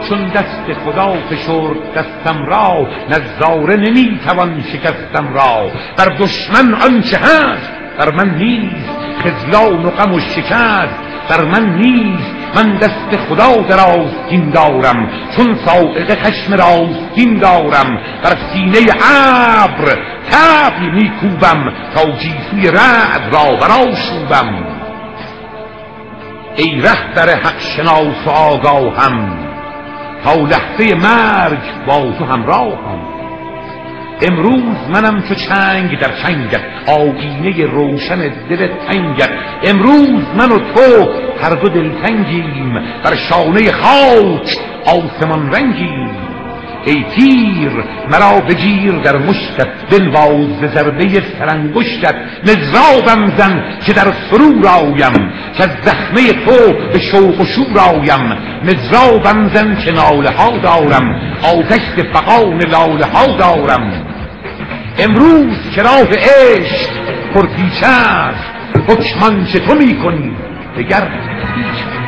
چون دست خدا فشرد دستم را، نظاره نمیتوان شکستم را. بر دشمن آنچه هست بر من نیست، خذلان و غم و شکست بر من نیست. من دست خدا در آستین دارم، چون صاعقه خشم راستین دارم. بر سینه ابر طبل میکوبم، تا گیسوی رعد را برآشوبم. ای رهبر حق شناس و آگاهم، تا لحظه مرگ با تو همراهم. امروز منم چو چنگ در چنگت، آیینه روشن دل تنگت. امروز من و تو هر دو دلتنگیم، بر شانه خاک آسمان رنگیم. ای تیر مرا بگیر در مشتت، بنواز ز ضربه سرانگشتت. مضرابم زن که در سرور آیم، که از زخمه تو به شوق و شور آیم. مضرابم زن که ناله ها دارم، آتش ز فغان لاله ها دارم. امروز که راه عشق پرپیچ است، حکم آنچه تو میکنی دگر هیچ.